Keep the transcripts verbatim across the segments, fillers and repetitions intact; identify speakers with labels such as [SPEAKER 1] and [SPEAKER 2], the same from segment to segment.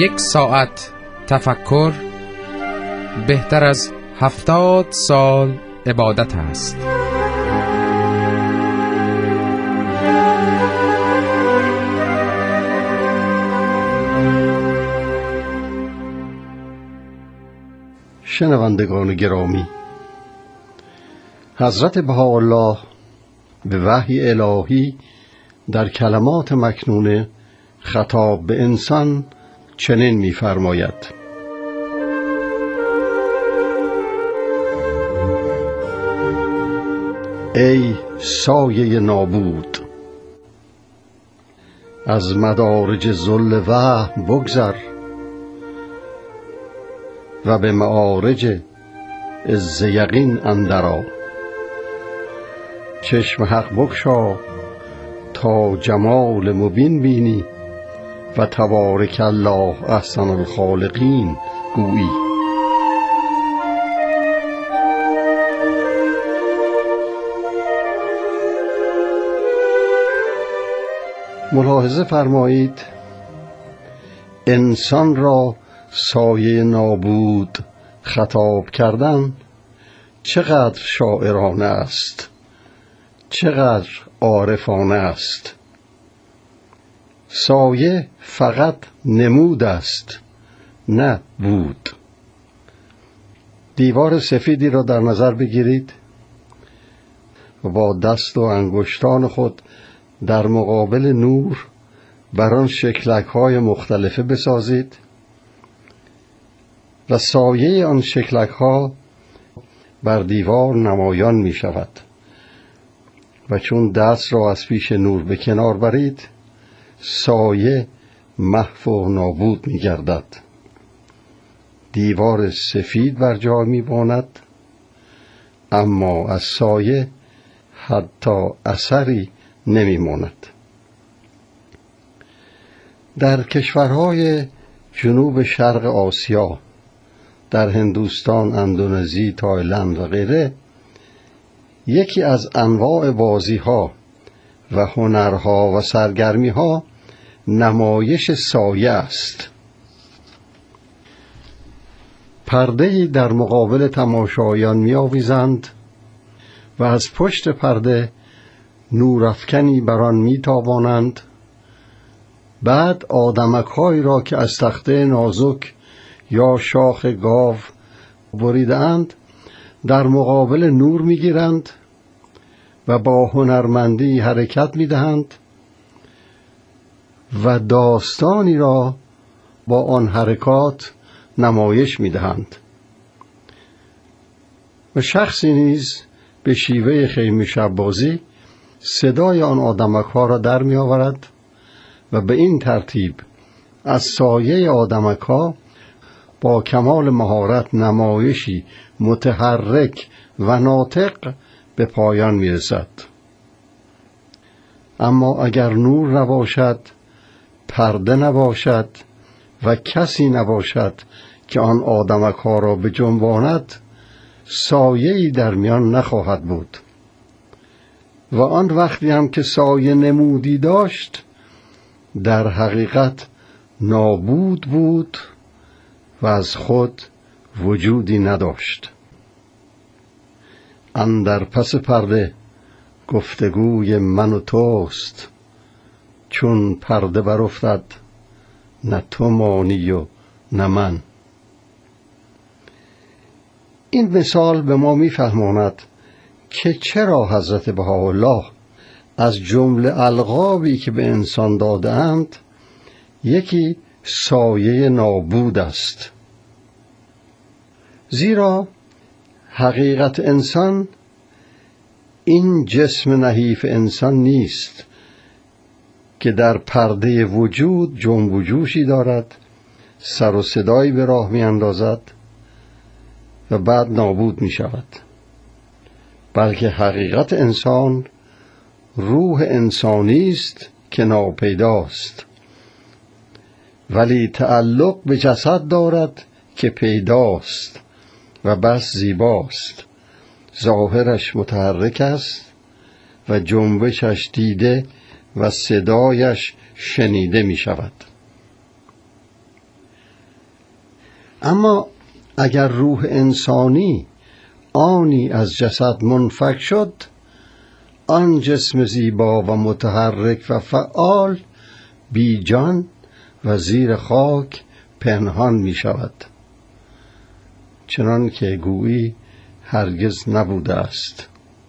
[SPEAKER 1] یک ساعت تفکر بهتر از هفتاد سال عبادت است.
[SPEAKER 2] شنوندگان گرامی، حضرت بهاءالله به وحی الهی در کلمات مکنونه خطاب به انسان چنین می‌فرماید: ای سایه نابود، از مدارج ذل وهم بگذر و به معارج عز یقین اندر آ. چشم حق بگشا تا جمال مبین بینی و تبارک الله احسن الخالقین گویی. ملاحظه فرمایید انسان را سایه نابود خطاب کردن چقدر شاعرانه است، چقدر عارفانه است. سایه فقط نمود است، نه بود. دیوار سفیدی را در نظر بگیرید و با دست و انگشتان خود در مقابل نور بر آن شکلک‌های مختلفه بسازید و سایه آن شکلک‌ها بر دیوار نمایان می شود و چون دست را از پیش نور به کنار برید سایه محو و نابود می گردد. دیوار سفید بر جای می ماند، اما از سایه حتی اثری نمی ماند. در کشورهای جنوب شرق آسیا، در هندوستان، اندونزی، تایلند و غیره، یکی از انواع بازی‌ها و هنرها و سرگرمی‌ها نمایش سایه است. پرده‌ای در مقابل تماشایان می‌آویزند و از پشت پرده نورافکنی بر آن می‌تابانند. بعد آدمک‌هایی را که از تخته نازک یا شاخ گاو بریده‌اند در مقابل نور می‌گیرند و با هنرمندی حرکت می‌دهند و داستانی را با آن حرکات نمایش می‌دهند. و شخصی نیز به شیوه خیمه شب بازی صدای آن آدمک‌ها را در می‌آورد و به این ترتیب از سایه آدمک‌ها با کمال مهارت نمایشی متحرک و ناطق به پایان می‌رسد. اما اگر نور نباشد، پرده نباشد و کسی نباشد که آن آدمک‌ها را بجنباند، سایه‌ای در میان نخواهد بود و آن وقتی هم که سایه نمودی داشت در حقیقت نابود بود و از خود وجودی نداشت. اندر پس پرده گفتگوی من و توست، چون پرده برافتد نه تو مانی و نه من. این مثال به ما می‌فهماند که چرا حضرت بهاءالله از جمله القابی که به انسان داده‌اند یکی سایه نابود است. زیرا حقیقت انسان این جسم نحیف انسان نیست که در پرده وجود جنب و جوشی دارد، سر و صدایی به راه می اندازد و بعد نابود می شود، بلکه حقیقت انسان روح انسانی است که ناپیداست، ولی تعلق به جسد دارد که پیداست و بس زیباست. ظاهرش متحرک است و جنبشش دیده و صدایش شنیده می شود. اما اگر روح انسانی آنی از جسد منفک شد، آن جسم زیبا و متحرک و فعال بی جان و زیر خاک پنهان می شود، چنان که گویی هرگز نبوده است.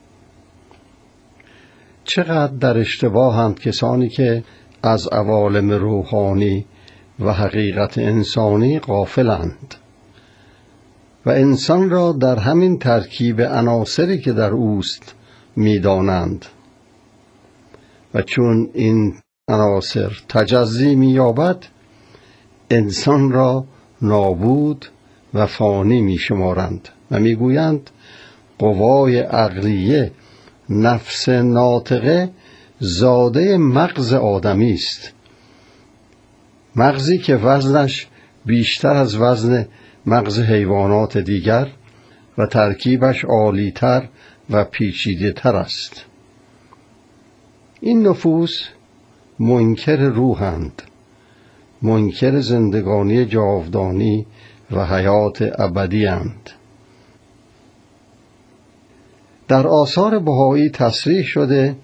[SPEAKER 2] چقدر در اشتباهند کسانی که از عوالم روحانی و حقیقت انسانی غافلند و انسان را در همین ترکیب عناصری که در اوست می‌دانند و چون این عناصر تجزی می‌یابد، انسان را نابود و فانی می‌شمارند و می‌گویند قوای عقلیه، نفس ناطقه، زاده مغز آدمی است، مغزی که وزنش بیشتر از وزن مغز حیوانات دیگر و ترکیبش عالی‌تر و پیچیده‌تر است. این نفوس منکر روحند، منکر زندگانی جاودانی و حیات ابدی اند. در آثار بهایی تصریح شده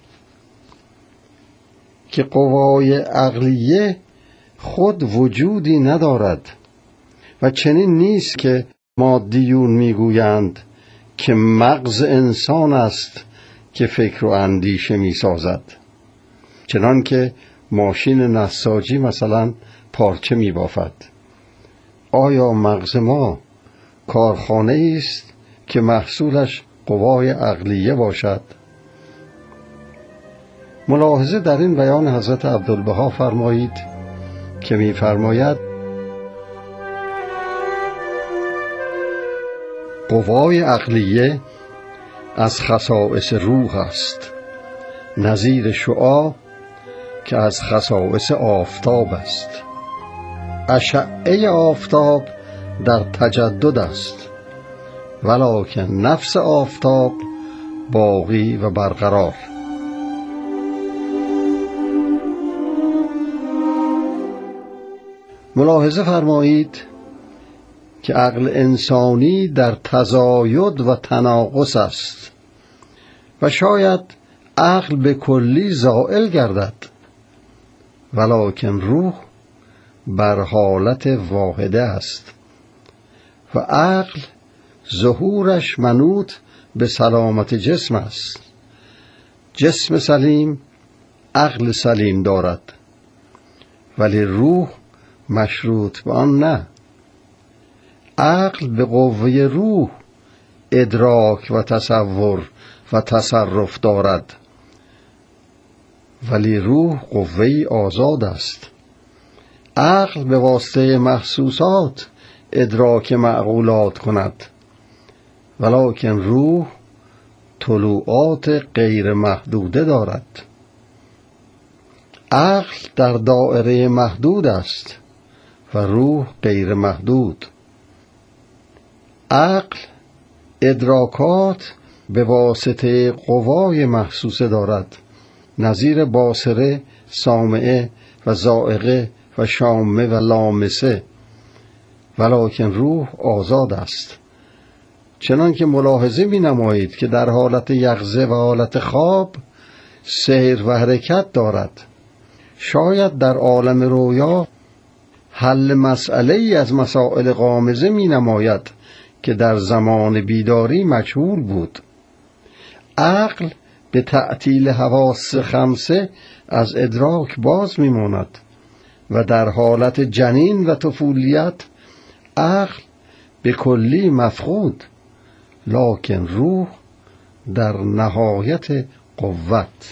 [SPEAKER 2] که قوای عقلیه خود وجودی ندارد و چنین نیست که مادیون میگویند که مغز انسان است که فکر و اندیشه میسازد، چنان که ماشین نساجی مثلا پارچه میبافد. آیا مغز ما کارخانه است که محصولش قوای عقلیه باشد؟ ملاحظه در این بیان حضرت عبدالبها فرمایید که می‌فرماید قوای عقلیه از خصائص روح است، نظیر شعاع که از خصائص آفتاب است. اشعه آفتاب در تجدد است، ولکن نفس آفتاب باقی و برقرار. ملاحظه فرمایید که عقل انسانی در تزاید و تناقض است و شاید عقل به کلی زائل گردد، ولکن روح بر حالت واحده است و عقل ظهورش منوط به سلامت جسم است. جسم سلیم عقل سلیم دارد، ولی روح مشروط به آن نه. عقل به قوه روح ادراک و تصور و تصرف دارد، ولی روح قوه‌ای آزاد است. عقل به واسطه محسوسات ادراک معقولات کند، ولکن روح طلوعات غیر محدوده دارد. عقل در دایره محدود است و روح غیر محدود. عقل ادراکات به واسطه قوای محسوسه دارد، نظیر باصره، سامعه و ذائقه و شامه و لامسه، ولکن روح آزاد است. چنان که ملاحظه می نمایید که در حالت یقظه و حالت خواب سیر و حرکت دارد. شاید در عالم رویا حل مسئله ای از مسائل غامضه می نماید که در زمان بیداری مجهول بود. عقل به تعطیل حواس خمسه از ادراک باز می ماند و در حالت جنین و طفولیت عقل به کلی مفقود، لکن روح در نهایت قوت.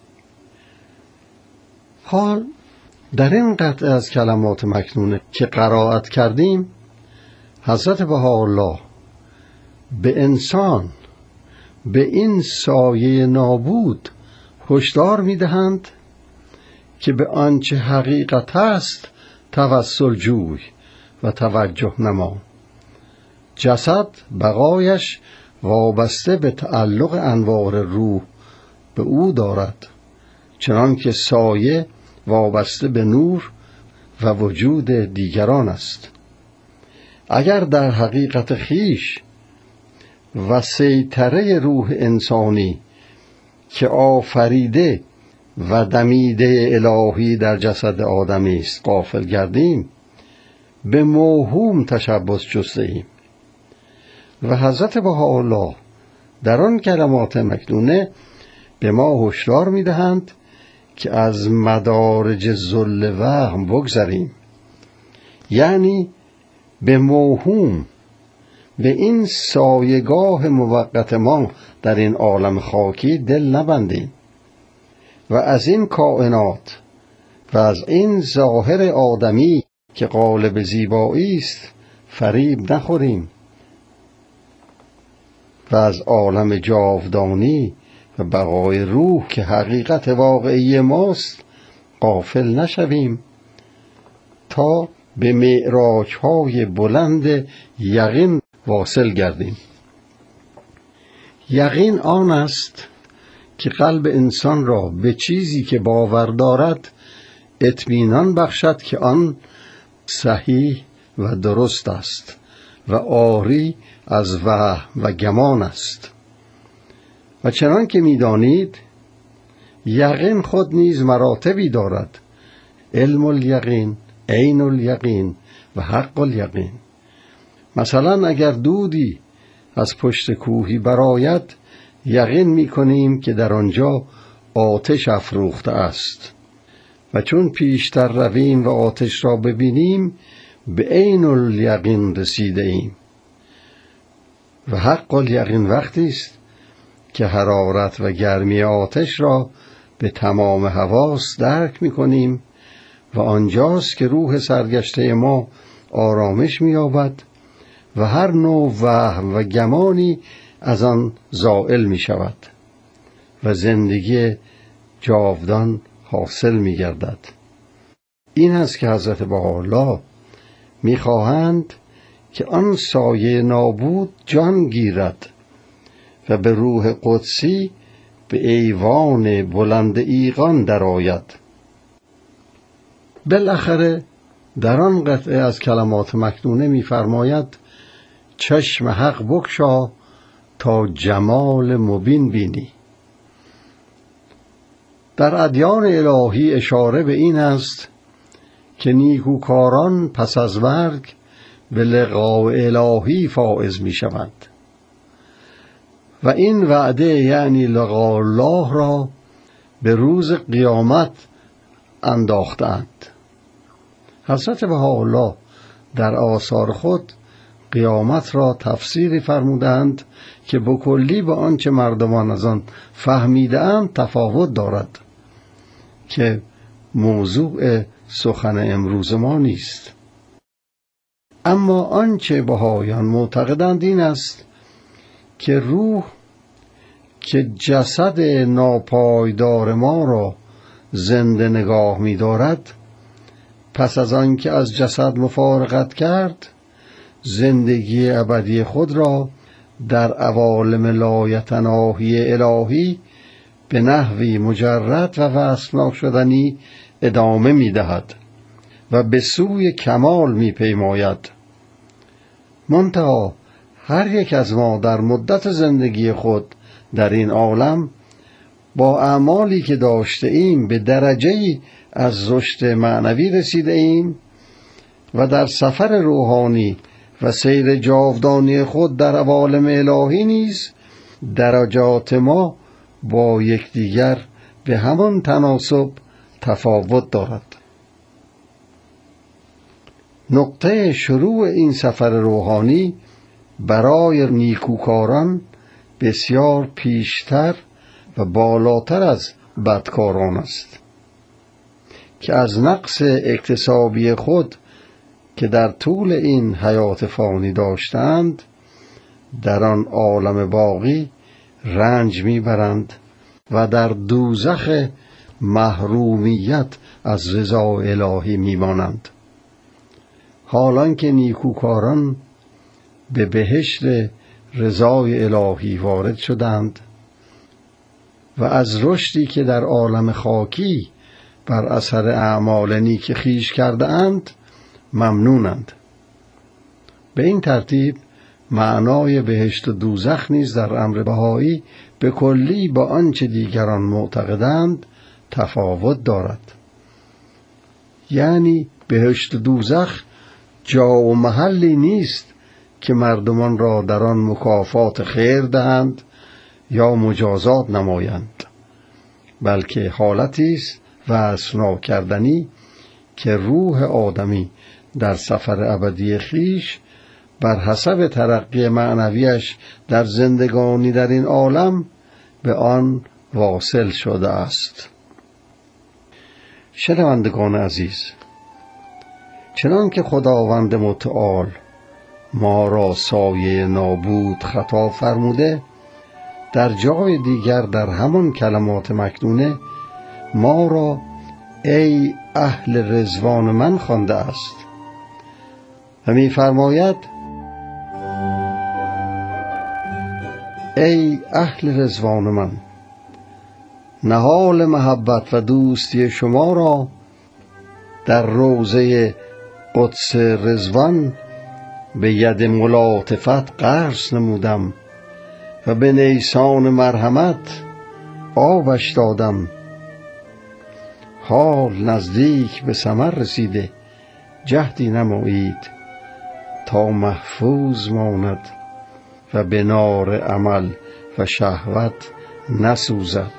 [SPEAKER 2] حال در این قطعه از کلمات مکنونه که قرائت کردیم، حضرت بهاءالله به انسان به این سایه نابود هشدار می‌دهند که به آنچه حقیقت است توسل جوی و توجه نما. جسد بقایش وابسته به تعلق انوار روح به او دارد، چنان که سایه وابسته به نور و وجود دیگران است. اگر در حقیقت خیش و سیطره روح انسانی که آفریده و دمیده الهی در جسد آدمی است غافل گردیم، به موهوم تشبث جسته ایم. و حضرت بهاءالله در آن کلمات مکنونه به ما هشدار می‌دهند که از مدارج ذل وهم بگذریم، یعنی به موهوم، به این سایگاه موقت ما در این عالم خاکی دل نبندیم و از این کائنات و از این ظاهر آدمی که قالب زیبایی است فریب نخوریم و از عالم جاودانی و بقای روح که حقیقت واقعی ماست غافل نشویم تا به معراج‌های بلند یقین واصل گردیم. یقین آن است که قلب انسان را به چیزی که باور دارد اطمینان بخشد که آن صحیح و درست است و عاری از وهم و گمان است. و چنان که می‌دانید یقین خود نیز مراتبی دارد: علم الیقین، عین الیقین و حق الیقین. مثلا اگر دودی از پشت کوهی برآید، یقین می‌کنیم که در آنجا آتش افروخته است و چون پیشتر رویم و آتش را ببینیم به عین الیقین رسیده ایم. و حق الیقین وقتی است که حرارت و گرمی آتش را به تمام حواس درک می‌کنیم و آنجاست که روح سرگشته ما آرامش می‌یابد و هر نوع وهم و گمانی از آن زائل می‌شود و زندگی جاودان حاصل می‌گردد. این است که حضرت بهاءالله می‌خواهند که آن سایه نابود جان گیرد و به روح قدسی به ایوان بلند ایقان درآید. بالاخره در آن قطعه از کلمات مکنونه می‌فرماید: چشم حق بگشا تا جمال مبین بینی. در ادیان الهی اشاره به این است که نیکوکاران پس از مرگ به لقاء الهی فائز می شوند و این وعده یعنی لقاء الله را به روز قیامت انداختند. حضرت بهاءالله در آثار خود قیامت را تفسیری فرمودند که بکلی به آنچه مردمان از آن فهمیدند تفاوت دارد که موضوع سخن امروز ما نیست. اما آنچه بهائیان معتقدند این است که روح که جسد ناپایدار ما را زنده نگاه می دارد، پس از آنکه از جسد مفارقت کرد زندگی ابدی خود را در عوالم لایتناهی الهی به نحوی مجرد و وصف ناشدنی ادامه می دهد و به سوی کمال می پیماید. منتها هر یک از ما در مدت زندگی خود در این عالم با اعمالی که داشته ایم به درجه‌ای از رشد معنوی رسیده ایم و در سفر روحانی و سیر جاودانی خود در عوالم الهی نیز درجات ما با یکدیگر به همان تناسب تفاوت دارد. نقطه شروع این سفر روحانی برای نیکوکاران بسیار پیشتر و بالاتر از بدکاران است که از نقص اکتسابی خود که در طول این حیات فانی داشتند در آن عالم باقی رنج میبرند و در دوزخ محرومیت از رضا الهی میمانند، حالان که نیکوکاران به بهشت رضای الهی وارد شدند و از رشدی که در عالم خاکی بر اثر اعمال نیک خویش کرده اند ممنونند. به این ترتیب معنای بهشت و دوزخ نیز در امر بهایی به کلی با آنچه دیگران معتقدند تفاوت دارد. یعنی بهشت و دوزخ جا و محلی نیست که مردمان را در آن مکافات خیر دهند یا مجازات نمایند، بلکه حالتی است وصف ناکردنی که روح آدمی در سفر ابدی خویش بر حسب ترقی معنویش در زندگانی در این عالم به آن واصل شده است. شنوندگان عزیز، چنان که خداوند متعال ما را سایه نابود خطاب فرموده، در جای دیگر در همان کلمات مکنونه ما را ای اهل رضوان من خوانده است و می فرماید ای اهل رضوان من، نهال محبت و دوستی شما را در روضه قدس رضوان به ید ملاطفت غرس نمودم و به نیسان مرحمت آبش دادم. حال نزدیک به ثمر رسیده، جهدی نمایید تا محفوظ ماند و به نار عمل و شهوت نسوزد.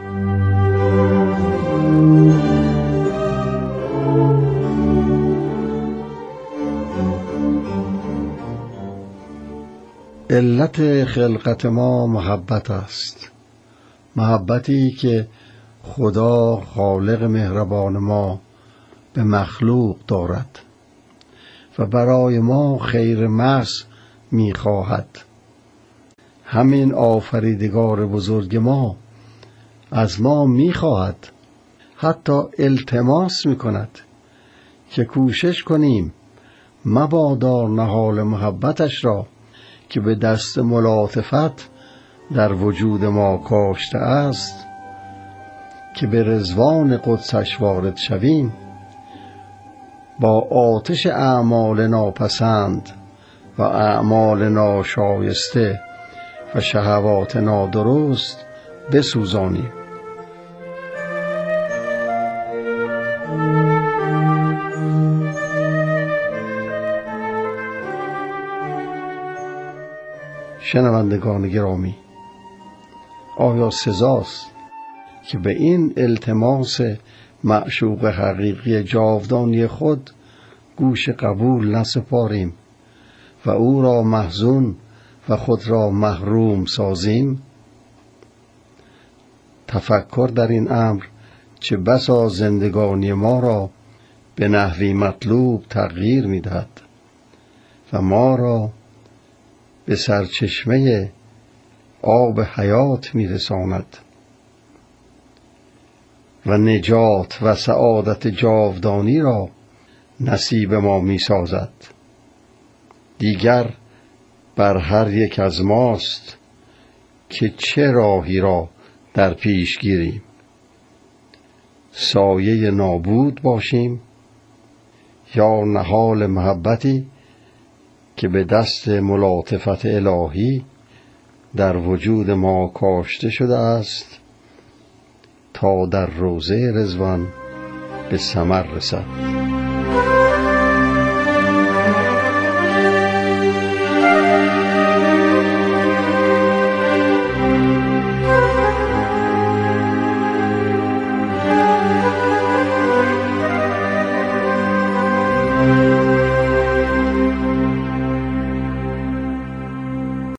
[SPEAKER 2] علت خلقت ما محبت است، محبتی که خدا خالق مهربان ما به مخلوق دارد و برای ما خیر محض می‌خواهد. همین آفریدگار بزرگ ما از ما می‌خواهد، حتی التماس می‌کند که کوشش کنیم مبادا نهال محبتش را که به دست ملاطفت در وجود ما کاشته است که به رضوان قدسش وارد شویم، با آتش اعمال ناپسند و اعمال ناشایسته و شهوات نادرست بسوزانیم. شنوندگان گرامی، آیا سزاست که به این التماس معشوق حقیقی جاودانی خود گوش قبول نسپاریم و او را محزون و خود را محروم سازیم؟ تفکر در این امر چه بسا زندگانی ما را به نحوی مطلوب تغییر می‌دهد و ما را به سرچشمه آب حیات می‌رساند و نجات و سعادت جاودانی را نصیب ما می‌سازد. دیگر بر هر یک از ماست که چه راهی را در پیش گیریم، سایه نابود باشیم یا نهال محبتی که به دست ملاطفت الهی در وجود ما کاشته شده است تا در روضه رضوان به ثمر رسد.